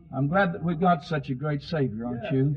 I'm glad that we've got such a great Savior, aren't you?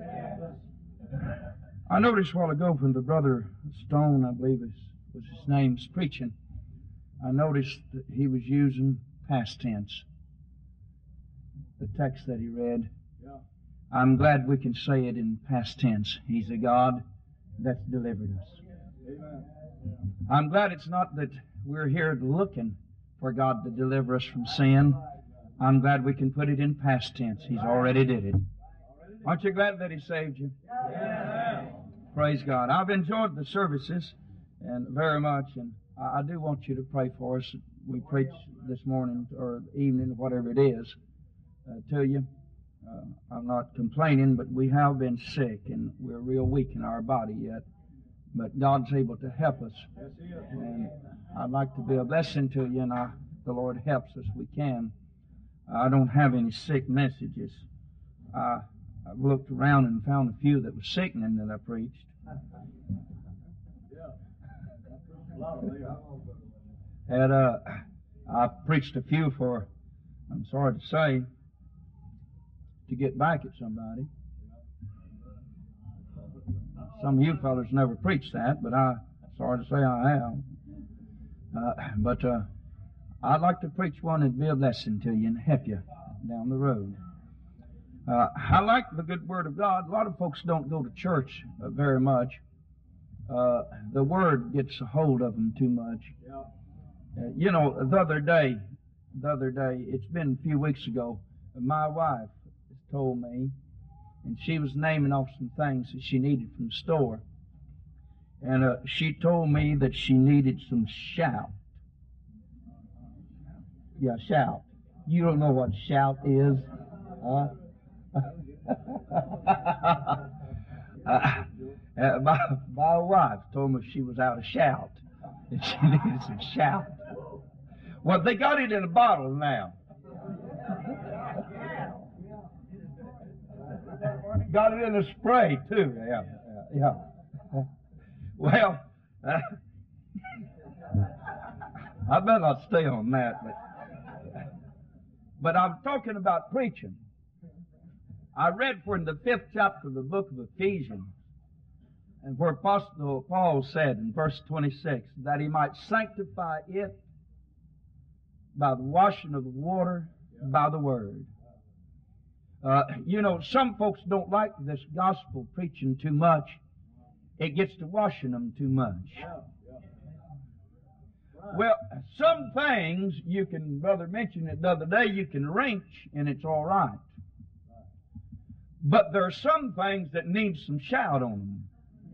I noticed a while ago when the brother Stone, I believe was his name's preaching, I noticed that he was using past tense. The text that he read. I'm glad we can say it in past tense. He's a God that's delivered us. I'm glad it's not that we're here looking for God to deliver us from sin. I'm glad we can put it in past tense. He's already did it. Aren't you glad that He saved you? Yes. Praise God. I've enjoyed the services and very much, and I do want you to pray for us. We preach this morning or evening, whatever it is, to you. I'm not complaining, but we have been sick and we're real weak in our body yet. But God's able to help us. And I'd like to be a blessing to you, and the Lord helps us. We can. I don't have any sick messages. I've looked around and found a few that were sickening that I preached. And I preached a few for, I'm sorry to say, to get back at somebody. Some of you fellas never preached that, but I'm sorry to say I have. But I'd like to preach one that'd be a blessing to you and help you down the road. I like the good Word of God. A lot of folks don't go to church very much. The Word gets a hold of them too much. You know, the other day, it's been a few weeks ago, my wife told me, and she was naming off some things that she needed from the store. And she told me that she needed some shout. Yeah, shout. You don't know what shout is? My wife told me she was out of shout, and she needed some shout. Well, they got it in a bottle now. Got it in a spray, too. Yeah. Well, I better not stay on that, but I'm talking about preaching. I read for in the 5th chapter of the book of Ephesians, and where Apostle Paul said in verse 26, that he might sanctify it by the washing of the water, by the word. You know, some folks don't like this gospel preaching too much. It gets to washing them too much. Well, some things you can, Brother mentioned it the other day, you can wrench and it's all right. But there are some things that need some shout on them.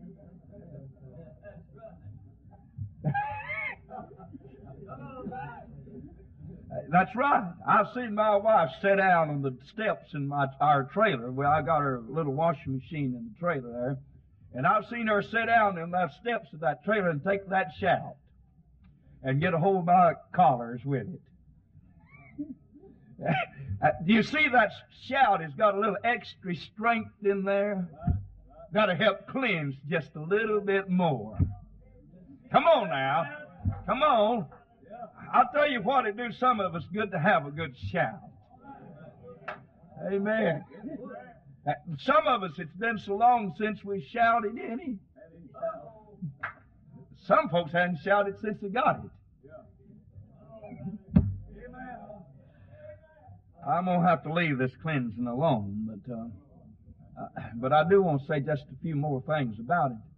That's right. I've seen my wife sit down on the steps in our trailer. Well, I got her little washing machine in the trailer there. And I've seen her sit down on the steps of that trailer and take that shout and get a hold of my collars with it. Do you see that shout has got a little extra strength in there? Got to help cleanse just a little bit more. Come on now. Come on. I'll tell you what, it do some of us good to have a good shout. Amen. Some of us, it's been so long since we shouted any. Some folks hadn't shouted since they got it. I'm going to have to leave this cleansing alone, but I do want to say just a few more things about it.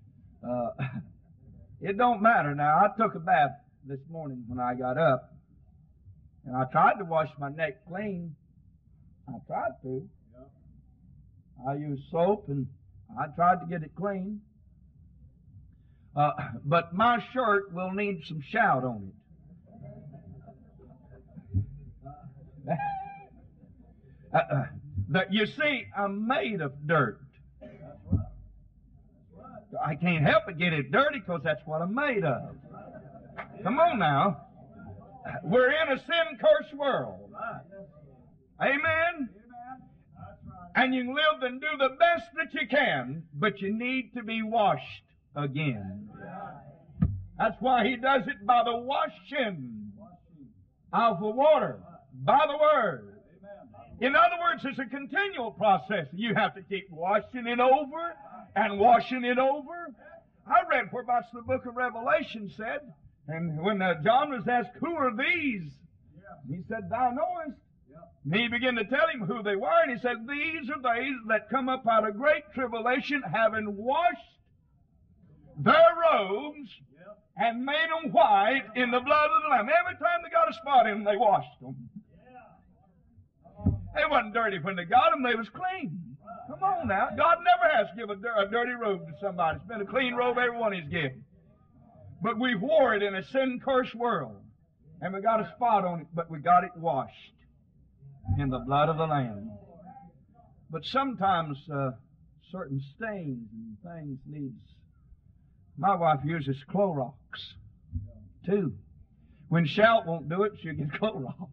It don't matter now. I took a bath this morning when I got up, and I tried to wash my neck clean. I tried to. I used soap, and I tried to get it clean. But my shirt will need some shout on it. You see, I'm made of dirt. I can't help but get it dirty because that's what I'm made of. Come on now. We're in a sin-cursed world. Amen? And you can live and do the best that you can, but you need to be washed again. That's why He does it by the washing of the water, by the Word. In other words, it's a continual process. You have to keep washing it over and washing it over. I read where about the book of Revelation said, and when John was asked, who are these? He said, thou knowest. And he began to tell him who they were, and he said, these are they that come up out of great tribulation, having washed their robes and made them white in the blood of the Lamb. Every time they got a spot in them, they washed them. They wasn't dirty when they got them, they was clean. Come on now. God never has given a dirty robe to somebody. It's been a clean robe every one He's given. But we wore it in a sin-cursed world. And we got a spot on it, but we got it washed in the blood of the Lamb. But sometimes certain stains and things needs. My wife uses Clorox, too. When Shout won't do it, she'll get Clorox.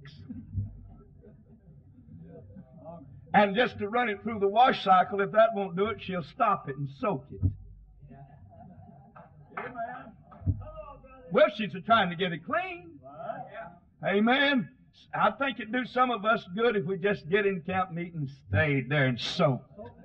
And just to run it through the wash cycle, if that won't do it, she'll stop it and soak it. Well, she's trying to get it clean. Amen. I think it'd do some of us good if we just get in camp meeting and stayed there and soak.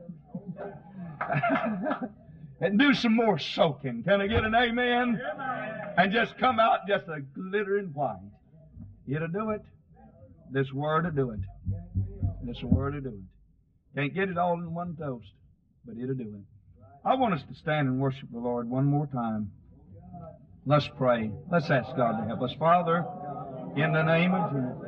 And do some more soaking. Can I get an amen? And just come out just a glittering white. It'll do it. This word will do it. This word will do it. Can't get it all in one toast, but it'll do it. I want us to stand and worship the Lord one more time. Let's pray. Let's ask God to help us. Father, in the name of Jesus.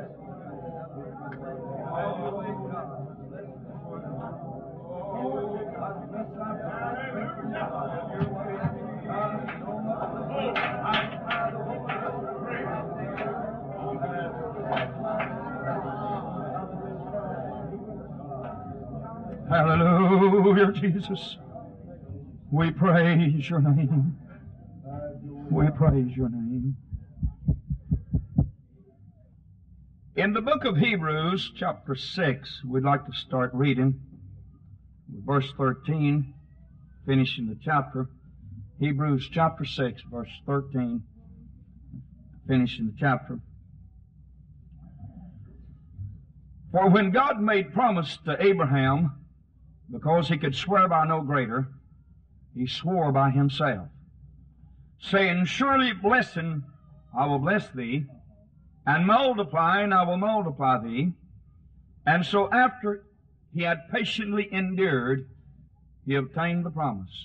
Hallelujah, Jesus. We praise your name. We praise your name. In the book of Hebrews, chapter 6, we'd like to start reading verse 13, finishing the chapter. Hebrews chapter 6, verse 13, finishing the chapter. For when God made promise to Abraham, because he could swear by no greater, he swore by himself, saying, surely blessing I will bless thee, and multiplying I will multiply thee. And so after he had patiently endured, he obtained the promise.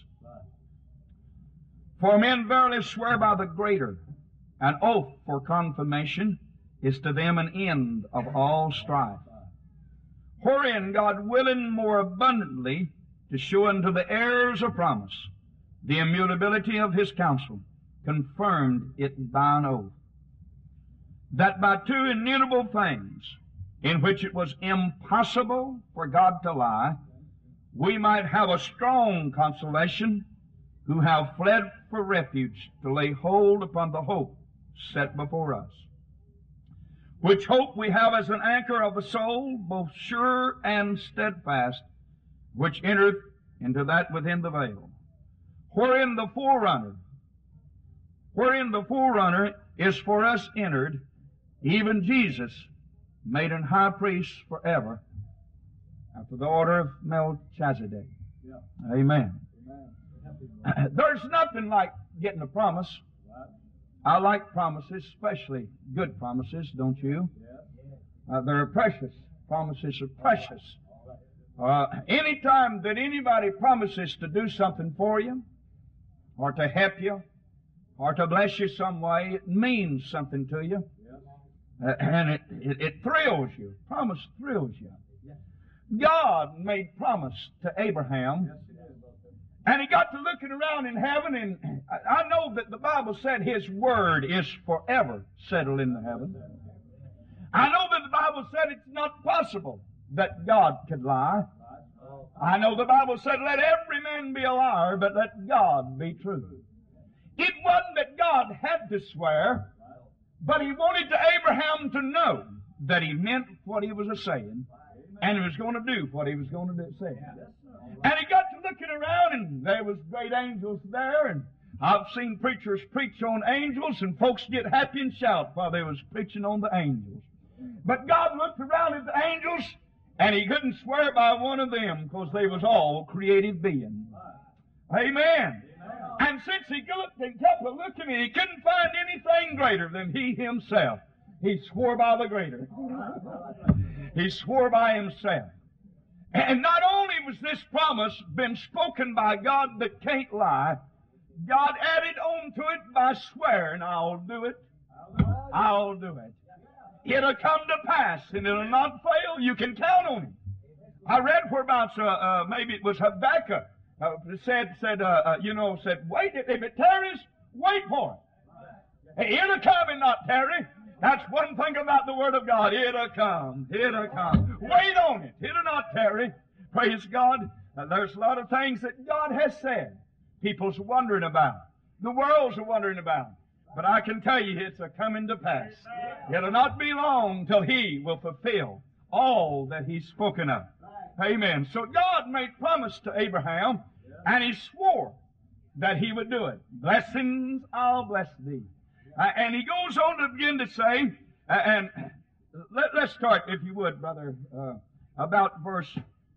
For men verily swear by the greater, an oath for confirmation is to them an end of all strife. Wherein God willing more abundantly to show unto the heirs of promise the immutability of his counsel, confirmed it by an oath, that by two immutable things, in which it was impossible for God to lie, we might have a strong consolation, who have fled for refuge to lay hold upon the hope set before us. Which hope we have as an anchor of the soul, both sure and steadfast, which entereth into that within the veil, wherein the forerunner is for us entered, even Jesus, made an high priest forever, after the order of Melchizedek. Yeah. Amen. There's nothing like getting a promise. I like promises, especially good promises, don't you? They're precious. Promises are precious. Anytime that anybody promises to do something for you, or to help you, or to bless you some way, it means something to you. And it thrills you. Promise thrills you. God made promise to Abraham, and he got to looking around in heaven, and I know that the Bible said his word is forever settled in the heaven. I know that the Bible said it's not possible that God could lie. I know the Bible said, let every man be a liar, but let God be true. It wasn't that God had to swear, but he wanted to Abraham to know that he meant what he was saying, and he was going to do what he was going to say. And he got to looking around, and there was great angels there, and I've seen preachers preach on angels, and folks get happy and shout while they was preaching on the angels. But God looked around at the angels, And he couldn't swear by one of them because they was all creative beings. Amen. And since he looked and kept looking, he couldn't find anything greater than he himself. He swore by the greater. He swore by himself. And not only was this promise been spoken by God that can't lie, God added on to it by swearing, I'll do it. I'll do it. It'll come to pass, and it'll not fail. You can count on it. I read whereabouts, maybe it was Habakkuk, said, wait, if it tarries, wait for it. It'll come and not tarry. That's one thing about the Word of God. It'll come. It'll come. Wait on it. It'll not tarry. Praise God. There's a lot of things that God has said. People's wondering about. The world's wondering about. But I can tell you it's a coming to pass. It'll not be long till He will fulfill all that He's spoken of. Amen. So God made promise to Abraham, and He swore that He would do it. Blessings, I'll bless thee. And He goes on to begin to say, and let's start, if you would, brother, about verse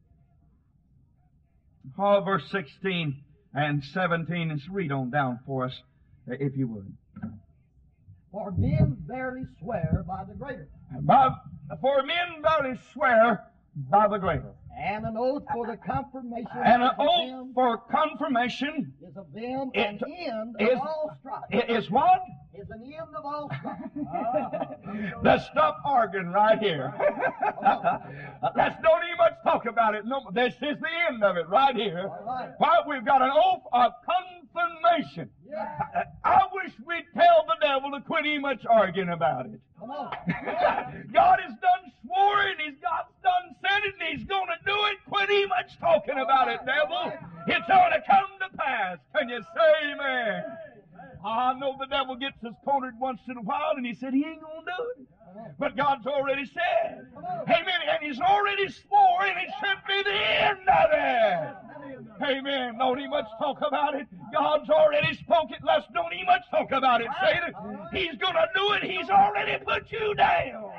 16 and 17. Let's read on down for us, if you would. For men verily swear by the greater. For men verily swear by the greater. And an oath for the confirmation. And an oath for confirmation is of them an end is, of all strife. Is what? Is an end of all strife. Let's stop arguing right here. Let's don't even much talk about it. No, this is the end of it right here. Right. Well, we've got an oath of confirmation. Yeah. I wish we'd tell the devil to quit even much arguing about it. Come on. God has done swore it, God's done said it, and He's going to do it. Quit even much talking about it, devil. It's going to come to pass. Can you say amen? I know the devil gets us cornered once in a while, and he said he ain't going to do it. But God's already said. Amen. And He's already swore, and it should be the end of it. Amen. Don't even much talk about it. God's already spoke it. Let's don't even much talk about it, Satan. He's going to do it. He's already put you down.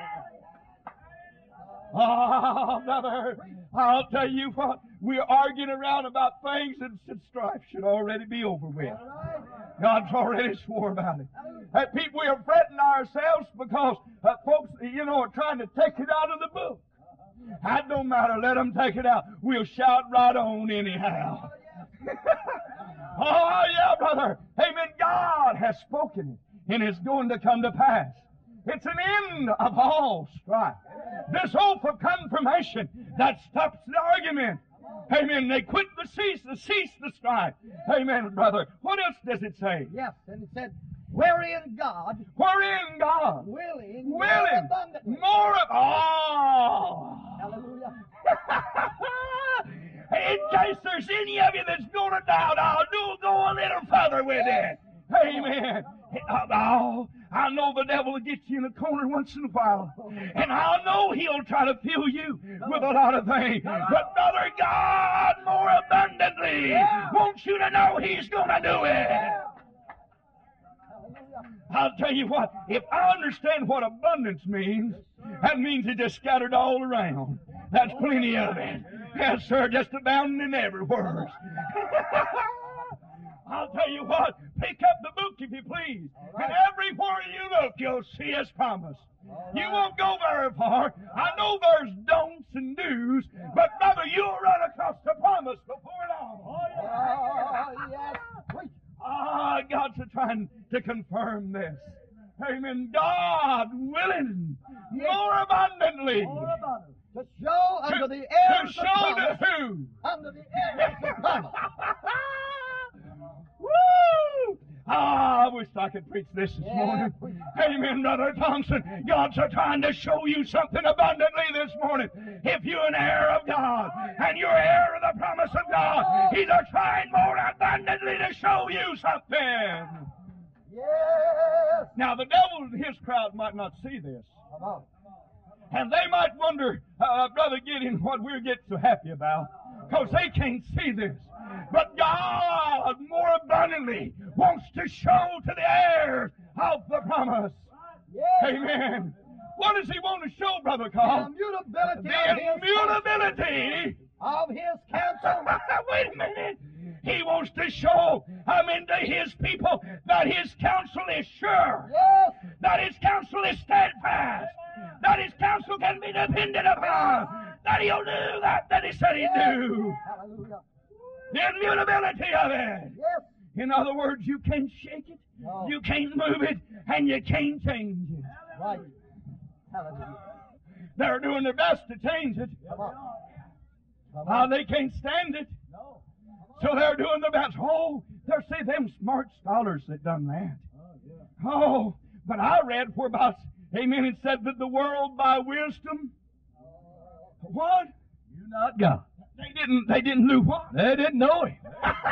Oh, brother, I'll tell you what. We're arguing around about things that strife should already be over with. God's already swore about it. People, we are fretting ourselves because folks, are trying to take it out of the book. That don't matter. Let them take it out. We'll shout right on anyhow. Oh, yeah, brother. Amen. God has spoken it, and it's going to come to pass. It's an end of all strife. This oath of confirmation that stops the argument. Amen. They quit the cease the strife. Amen, brother. What else does it say? Yes, and it said, wherein God willing more of all. Hallelujah. In case there's any of you that's going to doubt, I'll go a little further with it. Amen. I know the devil will get you in a corner once in a while. And I know he'll try to fill you with a lot of things. But brother, God more abundantly wants you to know He's going to do it. I'll tell you what, if I understand what abundance means, that means it just scattered all around. That's plenty of it. Yes, sir, just abounding in every word. I'll tell you what, pick up the book if you please. And everywhere you look, you'll see His promise. You won't go very far. I know there's don'ts and do's, but brother, you'll run across the promise before long. Yes. God's trying to confirm this. Amen. God willing more abundantly. To show unto the heirs to show to who? Unto the heirs of promise. Woo! I wish I could preach this morning. Amen, Brother Thompson. God's trying to show you something abundantly this morning. If you're an heir of God and you're heir of the promise of God, He's trying more abundantly to show you something. Yes. Now, the devil and his crowd might not see this. And they might wonder, Brother Gideon, what we're getting so happy about, because they can't see this. But God, more abundantly, wants to show to the heirs of the promise. Yes. Amen. What does He want to show, Brother Carl? The immutability The of His upon that He'll do that He said He'd do. Hallelujah. The immutability of it. Yes. In other words, you can't shake it, No. you can't move it, and you can't change it. Right. Hallelujah. They're doing their best to change it. Come on. Come on. They can't stand it. No. So they're doing their best. Oh, they're say them smart scholars that done that. Oh, but I read where about, amen, it said that the world by wisdom, what? You not God. They didn't do what? They didn't know Him.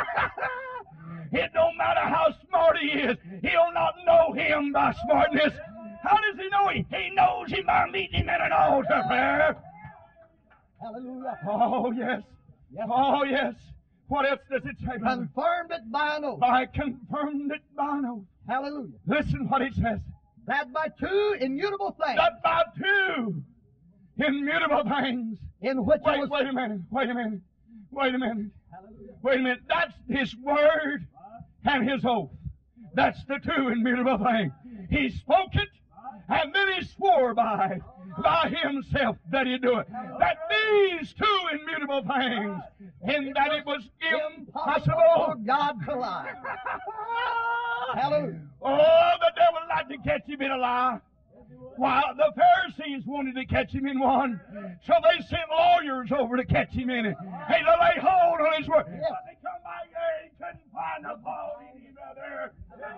It don't matter how smart he is, he'll not know Him by smartness. How does he know Him? He knows Him by meeting Him at an altar prayer. Hallelujah. Oh, yes. Yes. Oh, yes. What else does it say, brother? Confirmed it by an oath. I confirmed it by an oath. Hallelujah. Listen what it says. That by two immutable things, That by two immutable things. in which it was... Wait a minute. That's His word and His oath. That's the two immutable things. He spoke it, and then He swore by Himself that He'd do it. That these two immutable things, in that it was for impossible. God to lie. Hallelujah. Oh, the devil liked to catch Him in a lie. Why, the Pharisees wanted to catch Him in one, so they sent lawyers over to catch Him in it. Hey, to lay hold on His word. But they come back there, He couldn't find a fault in Him, brother.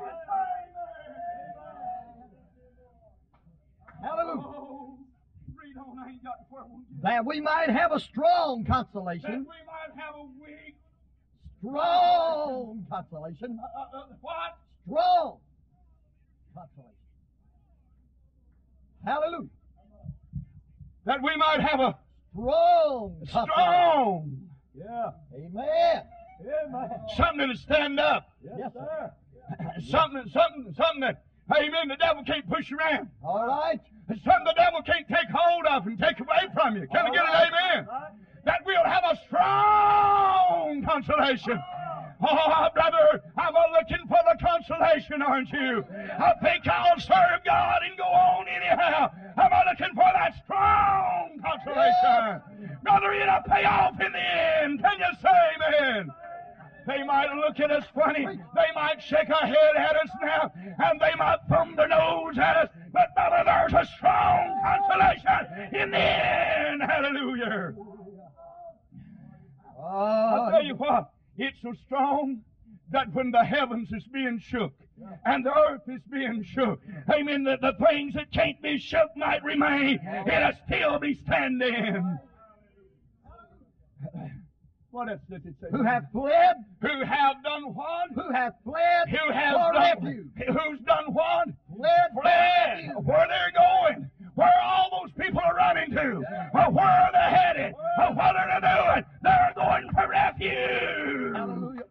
Hallelujah. Oh, read on, I ain't got where we'll get. That we might have a strong That consolation. we might have a weak, Strong consolation. what? Strong consolation. Hallelujah. That we might have a Strong consolation. strong, Yeah. Amen. Amen. something to stand up. Yes, sir. Something that, amen, the devil can't push around. All right. Something the devil can't take hold of and take away from you. Can I get an amen? That we'll have a strong consolation. Oh, brother, I'm looking for the consolation, aren't you? I think I'll serve God and go on anyhow. I'm looking for that strong consolation. Brother, it'll pay off in the end. Can you say amen? They might look at us funny. They might shake a head at us now, and they might thumb their nose at us. But, brother, there's a strong consolation in the end. Hallelujah. I'll tell you what, it's so strong that when the heavens is being shook and the earth is being shook, amen, that the things that can't be shook might remain, it'll still be standing. What else does it say? Who have fled, Who have done what? who have fled Who has for done refuge. Who's done what? Fled for Fled. refuge. Where they're going. Where all those people are running to. Or where are they headed. Or what are they doing. They're going for refuge. Hallelujah.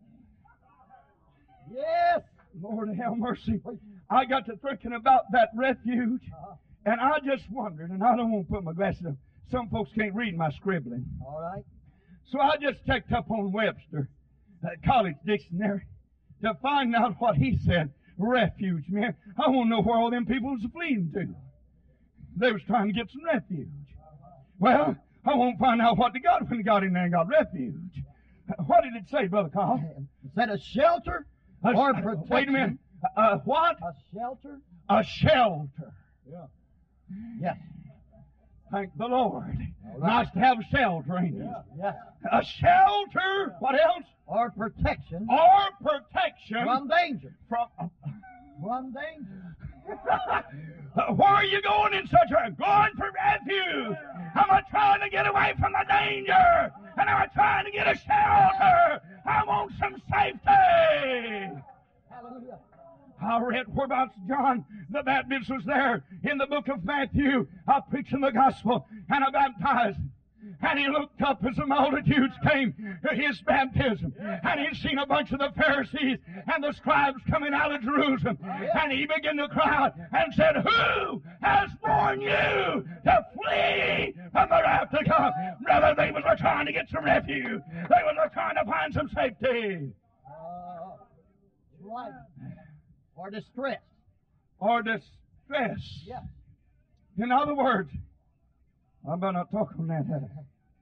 Yes. Lord have mercy. I got to thinking about that refuge. And I just wondered, and I don't want to put my glasses on. Some folks can't read my scribbling. All right. So I just checked up on Webster, College Dictionary, to find out what he said. Refuge, man. I want to know where all them people was fleeing to. They was trying to get some refuge. Well, I won't find out what they got when they got in there and got refuge. What did it say, Brother Carl? Is that a shelter or protection? Wait a minute. What? A shelter? A shelter. Yes. Thank the Lord. All right. Nice to have a shelter, ain't it? Yes. A shelter. What else? Or protection Or protection from danger. from. From danger. Where are you going in such a... Going for refuge. I'm trying to get away from the danger. And I'm trying to get a shelter. I want some safety. Hallelujah. I read whereabouts John the Baptist was there in the book of Matthew, preaching the gospel and baptizing. And he looked up as the multitudes came to his baptism. And he seen a bunch of the Pharisees and the scribes coming out of Jerusalem. And he began to cry out and said, Who has warned you to flee from the wrath to come? Brother, they was trying to get some refuge. They was trying to find some safety. Right. Or distress. Or distress. Yeah. In other words, I better not talk on that, had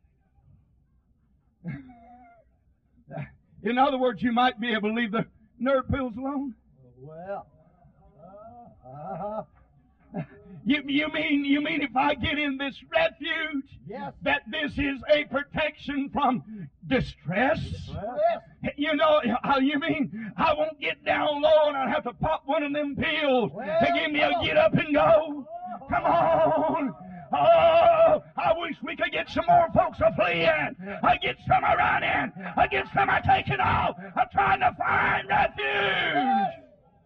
I? In other words, you might be able to leave the nerve pills alone. Well, You mean if I get in this refuge, yes. that this is a protection from distress? Yes. You know, how you mean I won't get down low and I'll have to pop one of them pills to give me a get up and go? Come on. Oh, I wish we could get some more folks a fleeing. I get some a running. I get some a taking off. I'm trying to find refuge.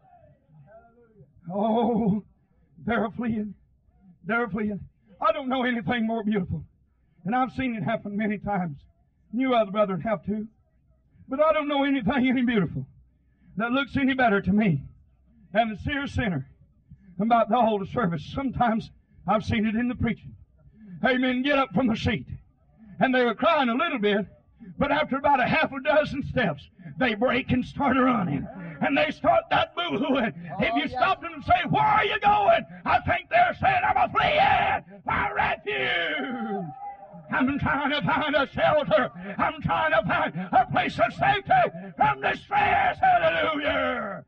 Oh, they're fleeing. They're fleeing. I don't know anything more beautiful. And I've seen it happen many times. You other brethren have too. But I don't know anything any beautiful that looks any better to me than the sincere sinner about the altar service. Sometimes I've seen it in the preaching. Amen. Get up from the seat. And they were crying a little bit, but after about a half a dozen steps, they break and start running. And they start that boo-hooing. If you stop them and say, where are you going? I think they're saying, I'm a fleeing for refuge. I'm trying to find a shelter. I'm trying to find a place of safety from distress. Hallelujah.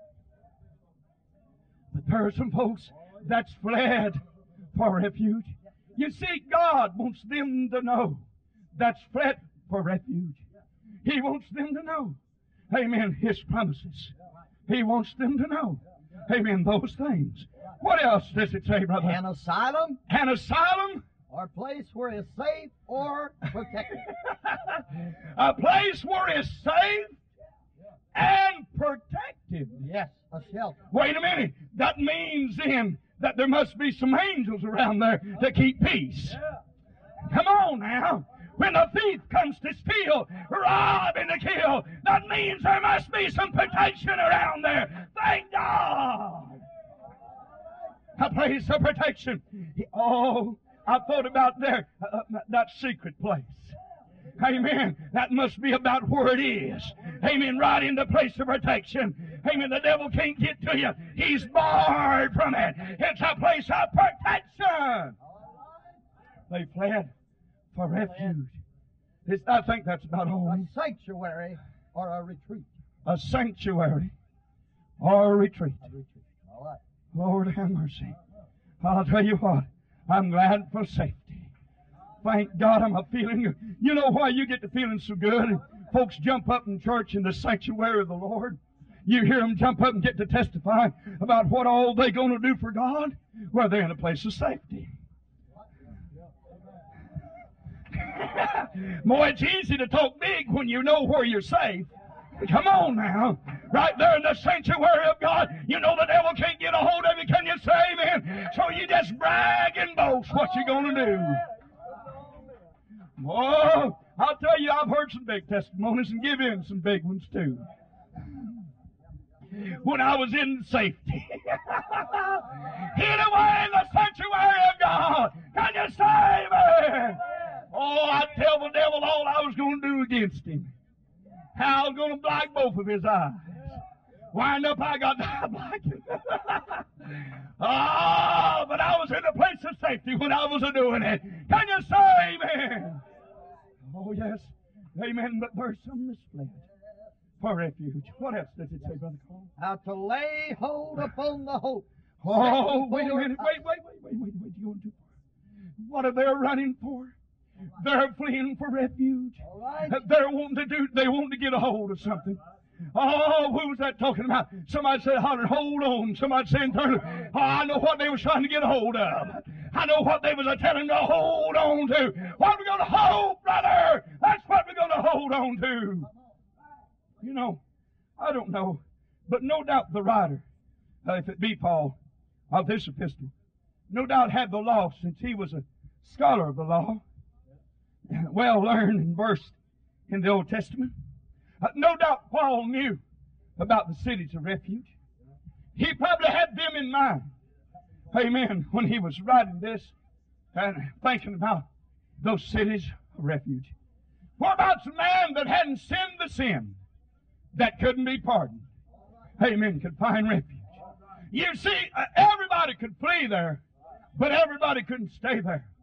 But there are some folks that's fled for refuge. You see, God wants them to know that's fled for refuge. He wants them to know, amen, His promises. He wants them to know, amen, those things. What else does it say, brother? An asylum, An asylum, or place where it's safe or protected. a place where it's safe and protected. Yes, a shelter. Wait a minute. That means then that there must be some angels around there to keep peace. Come on now. When a thief comes to steal, rob, and to kill, that means there must be some protection around there. Thank God. A place of protection. Oh, I thought about there, that secret place. Amen. That must be about where it is. Amen. Right in the place of protection. Amen. The devil can't get to you. He's barred from it. It's a place of protection. They fled for refuge. I think that's about all. A sanctuary or a retreat. A sanctuary or a retreat. A retreat. All right. Lord have mercy. I'll tell you what. I'm glad for safety. Thank God I'm a feeling. You know why you get to feeling so good? Folks jump up in church in the sanctuary of the Lord. You hear them jump up and get to testify about what all they're going to do for God. Well, they're in a place of safety. Boy, it's easy to talk big when you know where you're safe. Come on now. Right there in the sanctuary of God, you know the devil can't get a hold of you. Can you say amen? So you just brag and boast what you're going to do. Oh, I'll tell you, I've heard some big testimonies and give in some big ones too. When I was in safety. Hid away in the sanctuary of God. Can you say amen? Oh, I'd tell the devil all I was going to do against him. How I was going to black both of his eyes. Wind up, I got blackened. Oh, but I was in a place of safety when I was doing it. Can you say amen? Oh, yes. Amen. But there's some that's fled for refuge. What else does it say, Brother Carl? How to lay hold upon the hope. Oh, wait a minute. Wait. You're going too far. What are they running for? They're fleeing for refuge. All right. They want to get a hold of something. Oh, who was that talking about? Somebody said, hold on. Somebody said, turn. Oh, I know what they was trying to get a hold of. I know what they was telling them to hold on to. What we're going to hold, brother? That's what we're going to hold on to. You know, I don't know, but no doubt the writer, if it be Paul, of this epistle, no doubt had the law since he was a scholar of the law, well learned and versed in the Old Testament. No doubt Paul knew about the cities of refuge. He probably had them in mind. Amen. When he was writing this and thinking about those cities of refuge. What about some man that hadn't sinned the sin that couldn't be pardoned? Amen. Could find refuge. You see, everybody could flee there, but everybody couldn't stay there.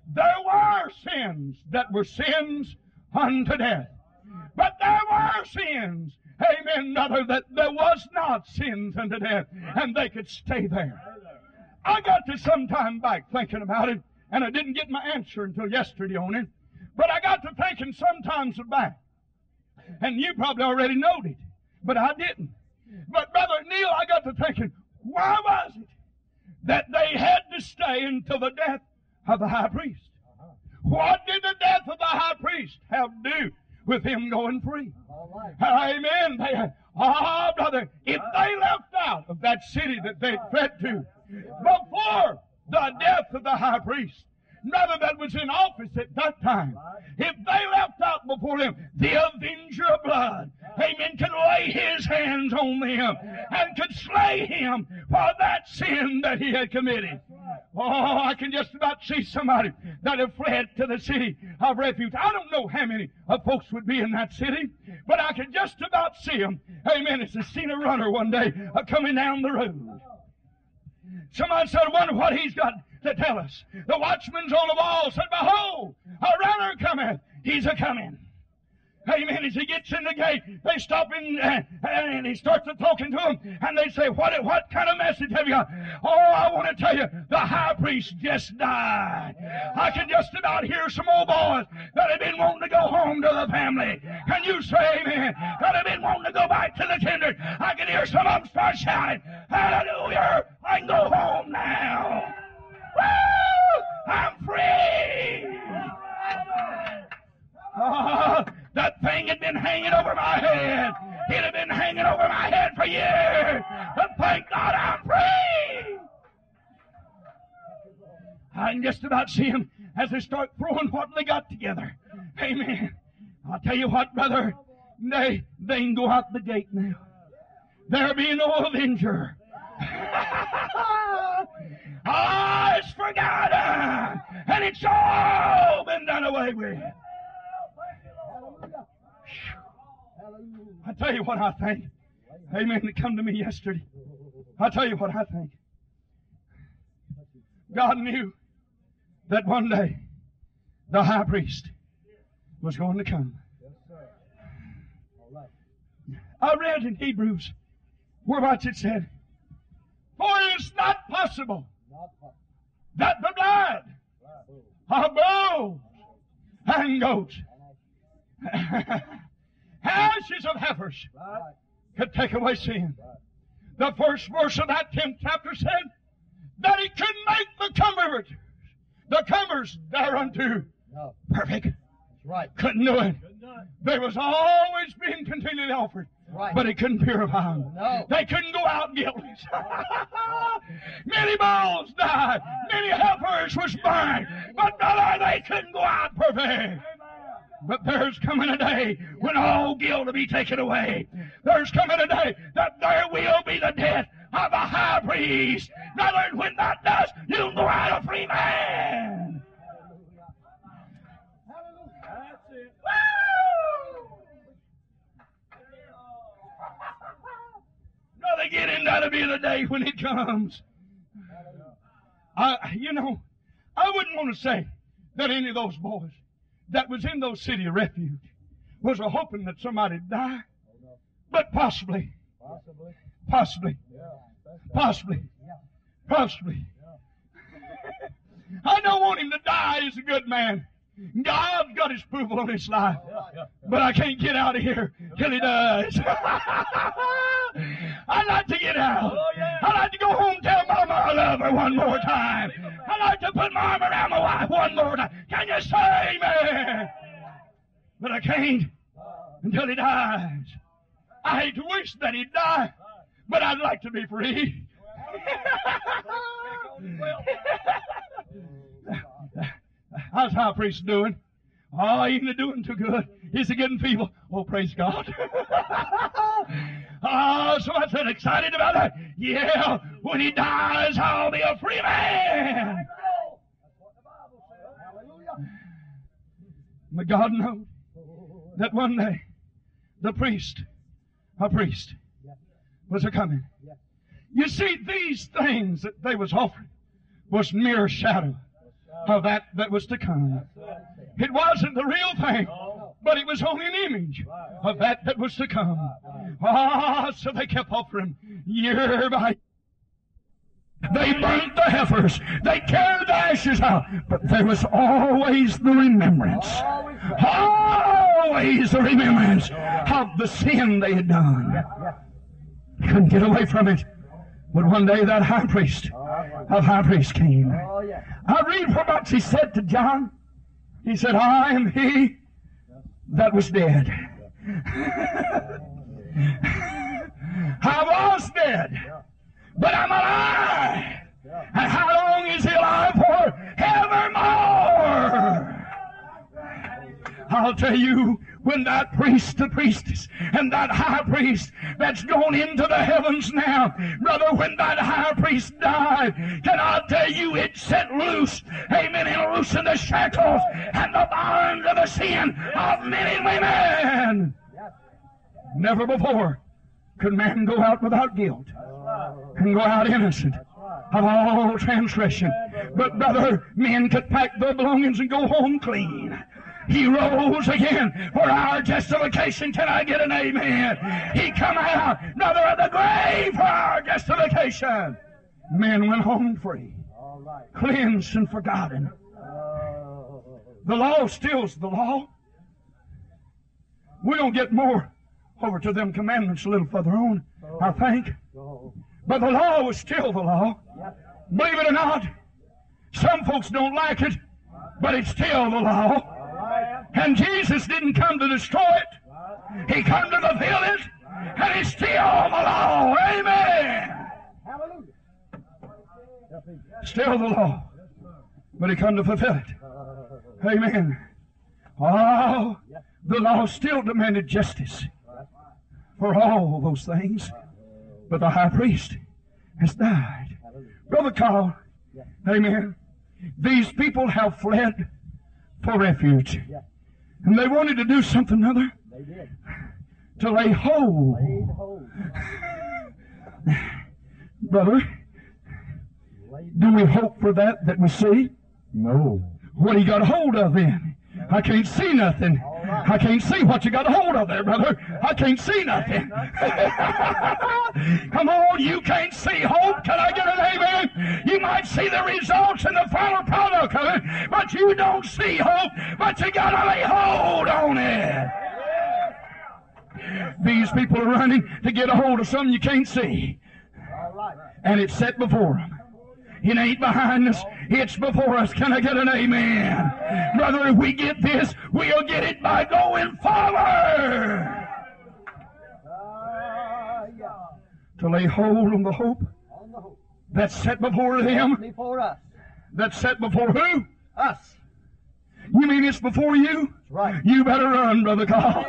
There were sins that were sins unto death. But there were sins, amen, brother, that there was not sins unto death, and they could stay there. I got to some time back thinking about it, and I didn't get my answer until yesterday on it. But I got to thinking sometimes back, and you probably already knowed it, but I didn't. But Brother Neil, I got to thinking, why was it that they had to stay until the death of the high priest? What did the death of the high priest have to do with him going free? Amen. Brother, if they left out of that city that they fled to before the death of the high priest, brother, that was in office at that time, if they left out before him, the avenger of blood, amen, could lay his hands on them and could slay him for that sin that he had committed. Oh, I can just about see somebody that have fled to the city of refuge. I don't know how many folks would be in that city, but I can just about see them, amen, as I seen a runner one day coming down the road. Somebody said, I wonder what he's got to tell us. The watchman's on the wall said, Behold, a runner cometh. He's a-coming. Amen. As he gets in the gate, they stop him and he starts talking to them, and they say, what kind of message have you got? Oh, I want to tell you, the high priest just died. I can just about hear some old boys that have been wanting to go home to the family. Can you say amen? That have been wanting to go back to the kindred. I can hear some of them start shouting, Hallelujah, I can go home now. Woo! I'm free! That thing had been hanging over my head. It had been hanging over my head for years. But thank God I'm free. I can just about see them as they start throwing what they got together. Amen. I'll tell you what, brother. They can go out the gate now. There be no avenger. It's forgotten. And it's all been done away with. I tell you what I think. Amen. It come to me yesterday. I tell you what I think. God knew that one day the high priest was going to come. I read in Hebrews where what it said, For it is not possible that the blood of bulls and goats, ashes of heifers, could take away sin. The first verse of that 10th chapter said that He could make the comers thereunto perfect. Right. Couldn't do it. There was always being continually offered, but He couldn't purify them. No. They couldn't go out guiltless. Many bulls died, many heifers was burned, but brother, they couldn't go out perfect. But there's coming a day when all guilt will be taken away. There's coming a day that there will be the death of a high priest. Brother, when that does, you'll go out a free man. That's it. Brother, get in, that'll be the day when it comes. I wouldn't want to say that any of those boys that was in those city of refuge was a hoping that somebody'd die. But possibly. I don't want him to die. He's a good man. God's got His approval on his life. But I can't get out of here till He does. I'd like to get out. I'd like to go home and tell Mama I love her one more time. I'd like to put my arm around my wife one more time. Can you say amen? But I can't until He dies. I hate to wish that He'd die, but I'd like to be free. How's high priest doing? Oh, he ain't doing too good. Is he getting feeble? Oh, praise God. Oh, somebody said excited about that. Yeah, when he dies, I'll be a free man. But God knows that one day a priest was a-coming. You see, these things that they was offering was mere shadow of that was to come. It wasn't the real thing, but it was only an image of that was to come. Ah, so they kept offering year by year. They burnt the heifers. They carried the ashes out. But there was always the remembrance. Always the remembrance of the sin they had done. Couldn't get away from it. But one day that high priest came. I read what he said to John. He said, I am he that was dead. I was dead, but I'm alive. And how long is he alive for? Evermore. I'll tell you, when that priest, the priestess, and that high priest that's gone into the heavens now, brother, when that high priest died, can I tell you it set loose, amen, and loosened the shackles and the bonds of the sin of many women. Never before could man go out without guilt and go out innocent of all transgression. But brother, men could pack their belongings and go home clean. He rose again for our justification. Can I get an amen? He come out, brother, of the grave for our justification. Men went home free, cleansed and forgotten. The law still's the law. We're going to get more over to them commandments a little further on, I think. But the law was still the law. Believe it or not, some folks don't like it, but it's still the law. And Jesus didn't come to destroy it. He come to fulfill it, and it's still the law. Amen. Still the law, but he come to fulfill it. Amen. Oh, the law still demanded justice for all those things, but the high priest has died. Brother Carl, amen, these people have fled for refuge. And they wanted to do something other. They did. To lay hold. Brother, do we hope for that we see? No. What he got hold of then? I can't see nothing. I can't see what you got hold of there, brother. I can't see nothing. Come on, you can't see hope. Can I get an amen? You might see the results and the final product of it, but you don't see hope, but you got to lay hold on it. These people are running to get a hold of something you can't see. And it's set before them. It ain't behind us, it's before us. Can I get an amen? Brother, if we get this, we'll get it by going forward. To lay hold on the hope that's set before them. Before us. That's set before who? Us. You mean it's before you? That's right. You better run, Brother Carl.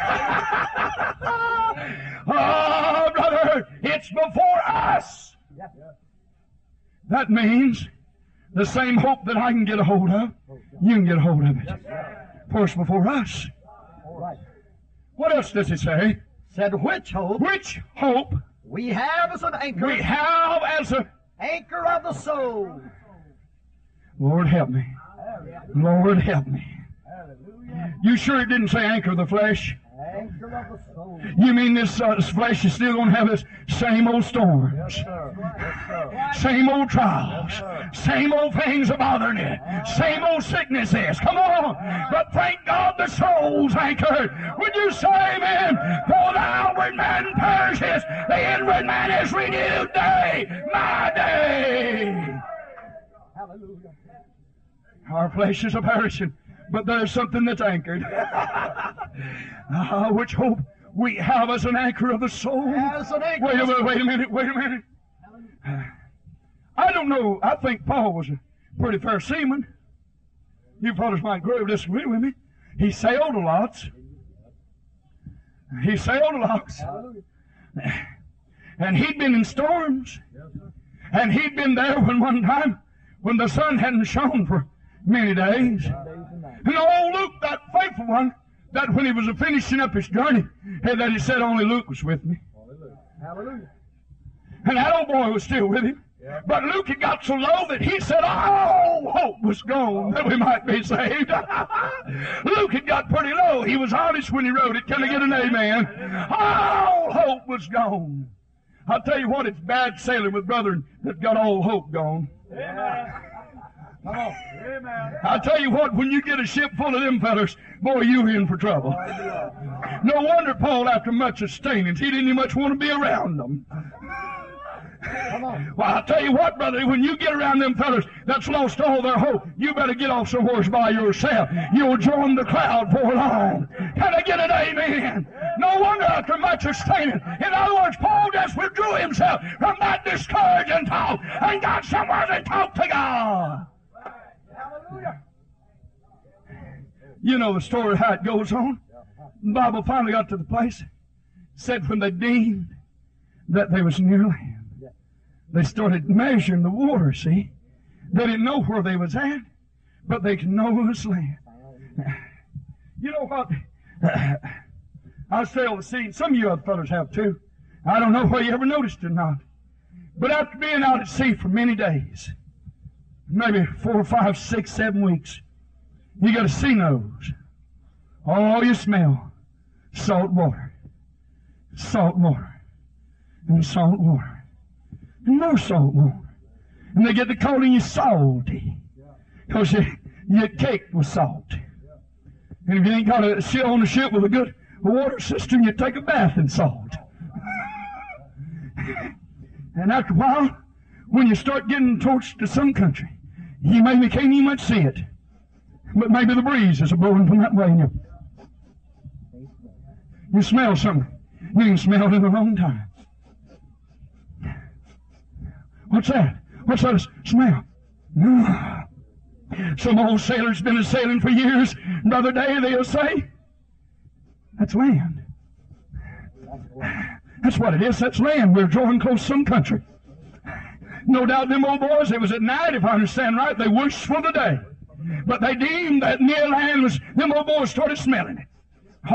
Oh, brother, it's before us. Yeah. That means the same hope that I can get a hold of, you can get a hold of it. First before us. All right. What else does it say? Said which hope? Which hope We have as an anchor. we have as a... Anchor of the soul. Lord help me. Lord help me. You sure it didn't say anchor of the flesh? Anchor of the soul. You mean this flesh is still going to have its same old storms, Yes, sir. same old trials, same old things are bothering it, same old sicknesses. Come on. But thank God the soul's anchored. Would you say amen? For the outward man perishes, the inward man is renewed day by day. Hallelujah. Our flesh is a perishing, but there's something that's anchored. Which hope we have as an anchor of the soul. As an anchor. Wait a minute. I don't know. I think Paul was a pretty fair seaman. You fellas might disagree with me. He sailed a lot. And he'd been in storms. And he'd been there one time when the sun hadn't shone for many days. And old Luke, that faithful one, that when he was finishing up his journey, that he said only Luke was with me. Hallelujah. And that old boy was still with him. But Luke had got so low that he said all hope was gone that we might be saved. Luke had got pretty low. He was honest when he wrote it. Can I get an amen? All hope was gone. I'll tell you what, it's bad sailing with brethren that got all hope gone. Come on. I'll tell you what, when you get a ship full of them fellas, boy, you're in for trouble. No wonder Paul, after much abstinence, he didn't even much want to be around them. Well, I'll tell you what, brother, when you get around them fellas that's lost all their hope, you better get off somewhere by yourself. You'll join the crowd for long. Can I get an amen? No wonder after much abstaining. In other words, Paul just withdrew himself from that discouraging talk and got somewhere to talk to God. Hallelujah. You know the story, how it goes on. The Bible finally got to the place, said when they deemed that they was near land, they started measuring the water, see? They didn't know where they was at, but they could know it was land. You know what? I sail the sea. Some of you other fellas have too. I don't know whether you ever noticed it or not. But after being out at sea for many days, maybe 4, 5, 6, 7 weeks, you got a sea nose. Oh, you smell salt water, and salt water, and more salt water. And they get to calling you salty because you're caked with salt. And if you ain't got a ship on a ship with a good water system, you take a bath in salt. And after a while, when you start getting towards to some country, you maybe can't even much see it. But maybe the breeze is blowing from that way, and you smell something. You ain't smelled in a long time. What's that? What's that smell? Some old sailor's been sailing for years. Brother Day, they'll say, that's land. That's what it is. That's land. We're drawing close to some country. No doubt them old boys, it was at night, if I understand right, they wished for the day. But they deemed that near land was, them old boys started smelling it. Oh,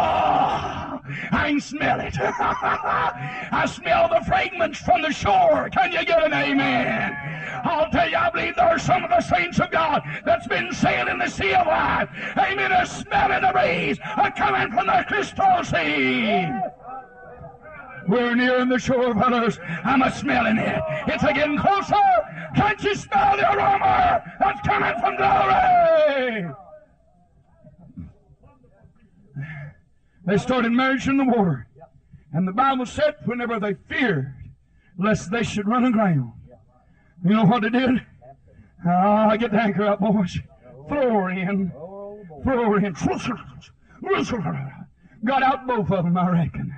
I can smell it. I smell the fragrance from the shore. Can you get an amen? I'll tell you, I believe there are some of the saints of God that's been sailing the sea of life. Amen. Are smelling the breeze coming from the crystal sea. We're nearing the shore, brothers. I'm a-smelling it. It's a-getting closer. Can't you smell the aroma that's coming from glory? They started measuring the water. And the Bible said whenever they feared lest they should run aground, you know what they did? Get the anchor up, boys. Throw her in. Throw her in. Got out both of them, I reckon.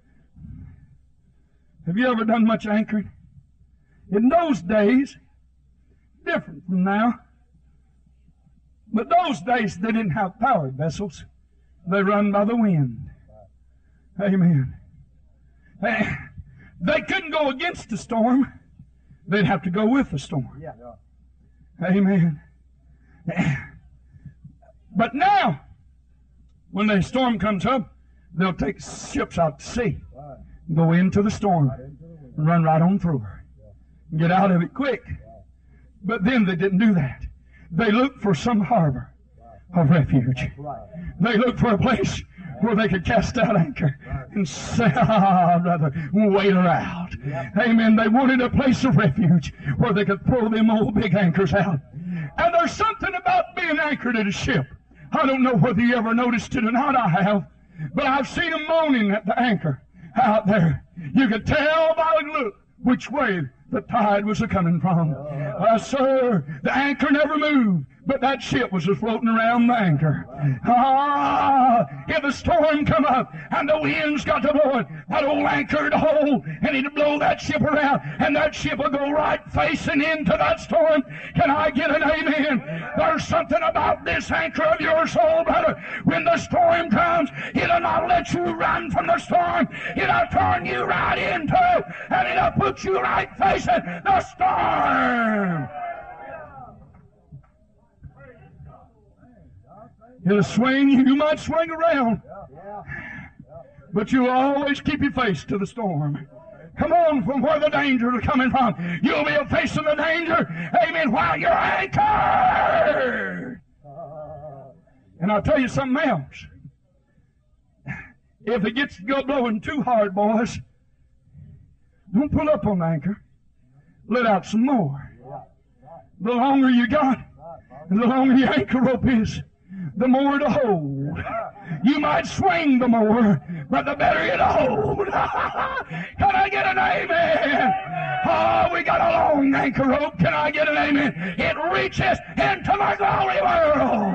Have you ever done much anchoring? In those days, different from now, but those days they didn't have powered vessels. They run by the wind. Amen. They couldn't go against the storm. They'd have to go with the storm. Amen. But now, when the storm comes up, they'll take ships out to sea, go into the storm, and run right on through her, and get out of it quick. But then they didn't do that. They looked for some harbor of refuge. They looked for a place where they could cast out anchor and say, brother, wait her out. Amen. They wanted a place of refuge where they could throw them old big anchors out. And there's something about being anchored at a ship. I don't know whether you ever noticed it or not. I have. But I've seen them moaning at the anchor out there. You could tell by the look which way the tide was a-coming from. Sir, the anchor never moved, but that ship was just floating around the anchor. If the storm come up and the winds got to blowing, that old anchor would hold and it'd blow that ship around, and that ship would go right facing into that storm. Can I get an amen? There's something about this anchor of your soul, brother. When the storm comes, it'll not let you run from the storm. It'll turn you right into it, and it'll put you right facing the storm. It'll swing you. You might swing around, but you'll always keep your face to the storm. Come on from where the danger is coming from. You'll be facing the danger, amen, while you're anchored. And I'll tell you something else. If it gets blowing too hard, boys, don't pull up on the anchor. Let out some more. The longer you got, and the longer your anchor rope is, the more to hold. You might swing the more, but the better you to hold. Can I get an amen? Oh, we got a long anchor rope. Can I get an amen? It reaches into the glory world.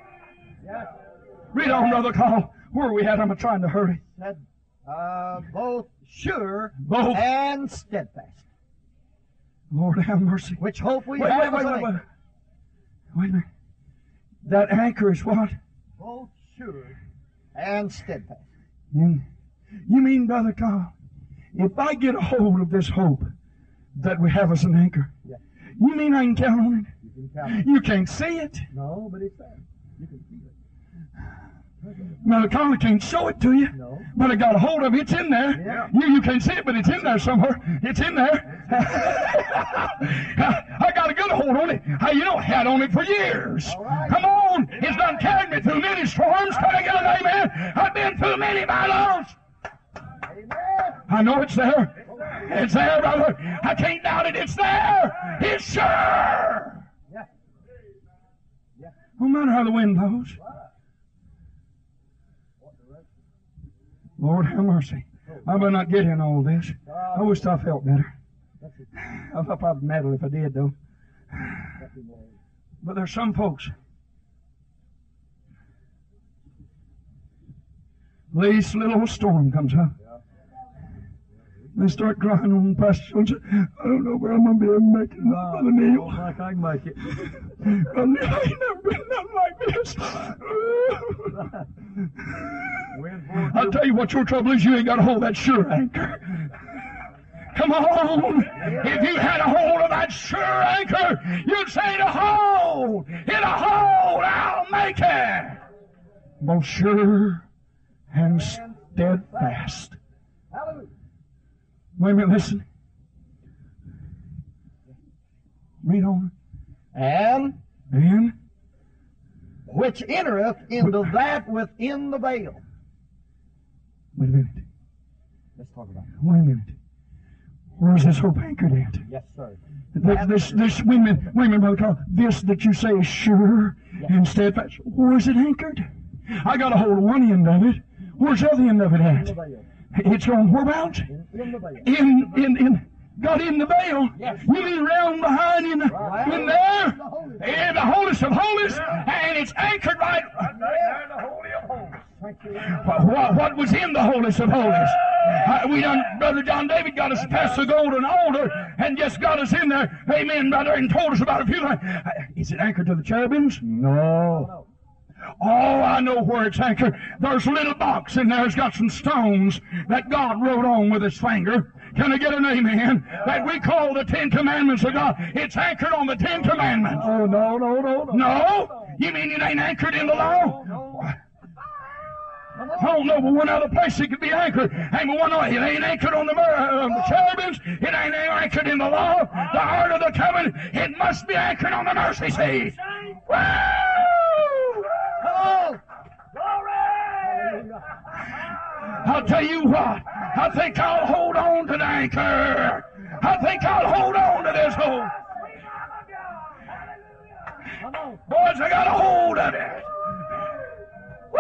Read on, Brother Carl. Where are we at? I'm trying to hurry. Said, both sure Both. and steadfast. Lord have mercy. Which hope we Wait have a as an minute. anchor. Wait a minute. That anchor is what? Both sure and steadfast. You mean, Brother Carl, if I get a hold of this hope that we have as an anchor, Yeah. you mean I can count on it? You can count it. You can't see it. No, but it's there. You can feel it. Brother Carl, I can't show it to you. No. But I got a hold of it. It's in there. Yeah. You can't see it, but it's in there somewhere. It's in there. I got a good hold on it. I had on it for years. All right. Come on. It's done carried me through many storms. Can I get an amen? I've been through many battles. Amen. I know it's there. It's there, brother. I can't doubt it. It's there. It's sure. Yeah. No matter how the wind blows. Lord have mercy. I better not get in all this. I wish I felt better. I'll probably meddle if I did, though. But there's some folks. Least little storm comes up. They start crying on the pasture and say, I don't know where I'm going to be able to make it, Brother Neil. Like I can make it. Brother Neil, I ain't never been nothing like this. I'll tell you what your trouble is. You ain't got a hold of that sure anchor. Come on. If you had a hold of that sure anchor, you'd say to hold. In a hold, I'll make it. Both sure and steadfast. Hallelujah. Wait a minute, listen. Read on. And And which entereth into that within the veil. wait a minute. Let's talk about it. Wait a minute. Where's this hope anchored at? Yes, sir. This, wait a minute, Brother Carl. This that you say is sure and steadfast. Where's it anchored? I got a hold of one end of it. Where's the other end of it In at? the veil. It's on whereabouts? In the veil. Got in the veil. Yes. You mean round behind in there? In the holiest of holies, and it's anchored right. What was in the holiest of holies? Brother John David got us past the golden altar and just got us in there, amen, brother, and told us about a few things. Is it anchored to the cherubims? No. Oh, I know where it's anchored. There's a little box in there. It's got some stones that God wrote on with His finger. Can I get an amen? That we call the Ten Commandments of God. It's anchored on the Ten Commandments. Oh, no. No? You mean it ain't anchored in the law? No. Oh, no, but one other place it could be anchored. Hey, but it ain't anchored on the cherubims. It ain't anchored in the law, the heart of the covenant. It must be anchored on the mercy seat. Woo! Oh, I'll tell you what. I think I'll hold on to the anchor. I think I'll hold on to this hold. Boys, I got a hold of it. Woo!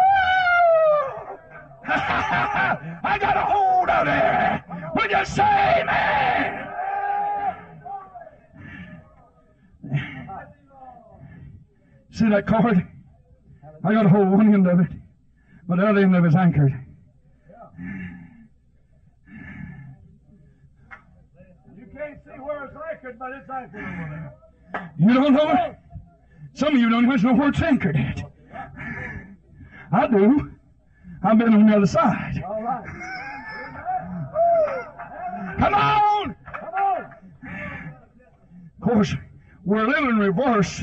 I got a hold of it. Would you say amen? See that cord? I got to hold one end of it, but the other end of it's anchored. You can't see where it's anchored, but it's anchored over there. You don't know it? Some of you don't even know where it's anchored at. I do. I've been on the other side. all right. Come on! Of course, we're living reverse.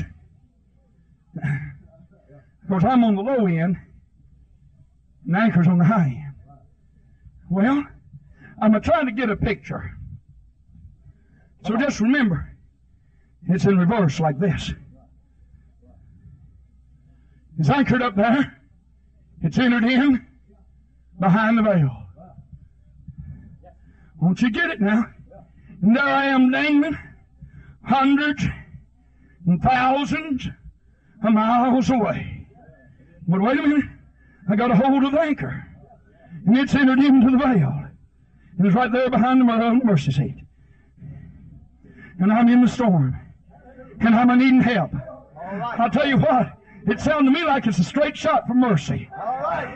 Because I'm on the low end, and the anchor's on the high end. Well, I'm trying to get a picture. So just remember, it's in reverse like this. It's anchored up there. It's entered in behind the veil. Won't you get it now? And there I am dangling hundreds and thousands of miles away. But wait a minute. I got a hold of the anchor. And it's entered into the veil. And it's right there behind the mercy seat. And I'm in the storm. And I'm needing help. I'll tell you what. It sounds to me like it's a straight shot from mercy. All right.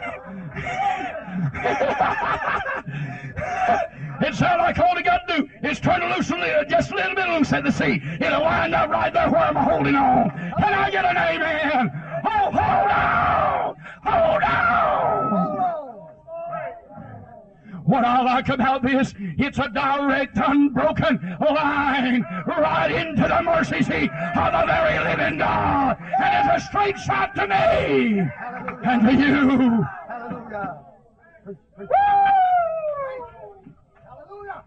It sounds like all you got to do is turn it loose just a little bit loose at the sea. It'll wind up right there where I'm holding on. Can I get an amen? Oh, hold on! Hold on! What I like about this, it's a direct, unbroken line right into the mercy seat of the very living God. And it's a straight shot to me and to you. Hallelujah. Woo! Hallelujah.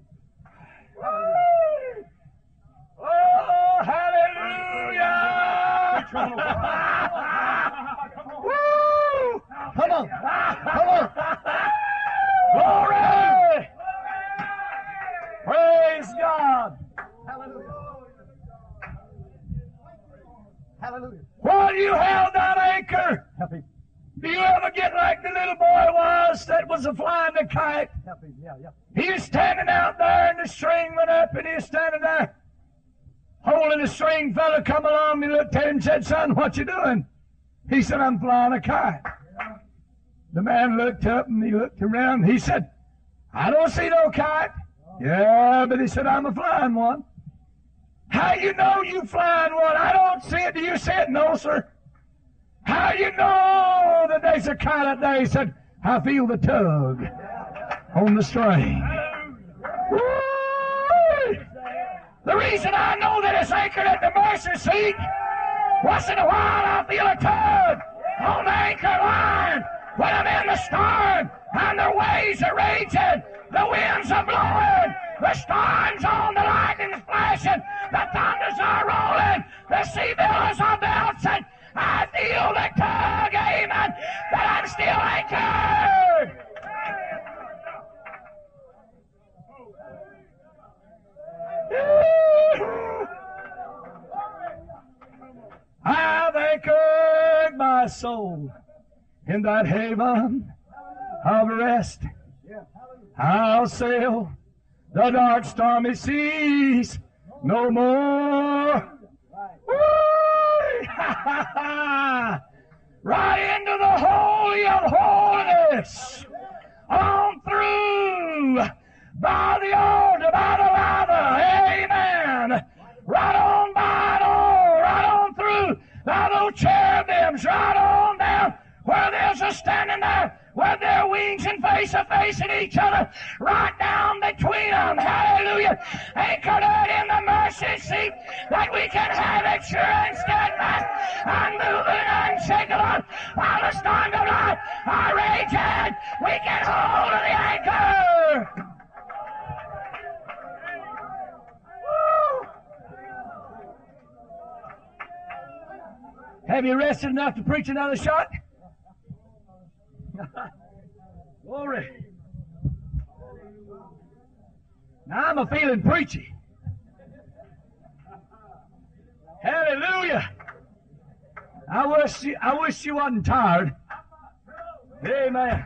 Oh, hallelujah! Woo! Come on. Come on. Glory! Praise God! Hallelujah. Hallelujah. While you held that anchor, Happy. do you ever get like the little boy was that was flying the kite? Happy. Yeah, yeah. He was standing out there and the string went up and he was standing there holding the string. Fella come along and he looked at him and said, "Son, what you doing?" He said, "I'm flying a kite." The man looked up and he looked around. He said, "I don't see no kite." "Yeah, but," he said, "I'm a flying one." "How you know you flying one?" "I don't see it." "Do you see it?" "No, sir." "How you know that there's a kite up there?" He said, "I feel the tug on the string." Woo! The reason I know that it's anchored at the mercy seat, once in a while I feel a tug on the anchor line when I'm in the storm and the waves are raging, the winds are blowing, the storm's on, the lightning's flashing, the thunders are rolling, the sea billows are bouncing. I feel the tug, amen, that I'm still anchored. I've anchored my soul in that haven of rest. I'll sail the dark stormy seas no more. Right into the Holy of Holies, on through, by the altar, by the lather, amen. Right on by it all, right on through, by those cherubims, right on down, where there's a standing there, with their wings and face to face at each other, right down between them, hallelujah, anchored out in the mercy seat, that we can have it sure and steadfast, unmoving, unshakable, while the storms of life are raging, we can hold of the anchor. Woo! Have you rested enough to preach another shot? Glory. Now I'm feeling preachy. Hallelujah. I wish you wasn't tired. Amen.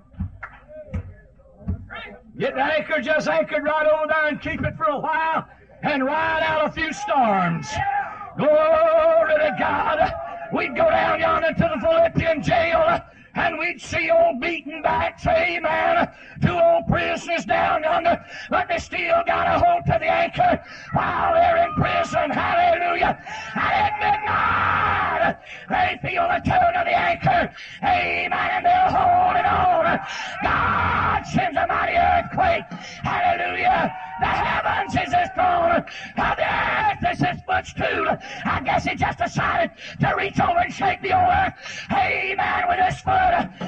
Get the anchor just anchored right over there and keep it for a while and ride out a few storms. Glory to God. We'd go down yonder to the Philippian jail and we'd see old beaten backs, amen, 2 old prisoners down yonder, but they still got a hold to the anchor while they're in prison, hallelujah. And at midnight, they feel the tug of the anchor, amen, and they're holding on. God sends a mighty earthquake, hallelujah. The heavens is his throne, the earth is his footstool. I guess he just decided to reach over and shake the old earth, amen, with his foot.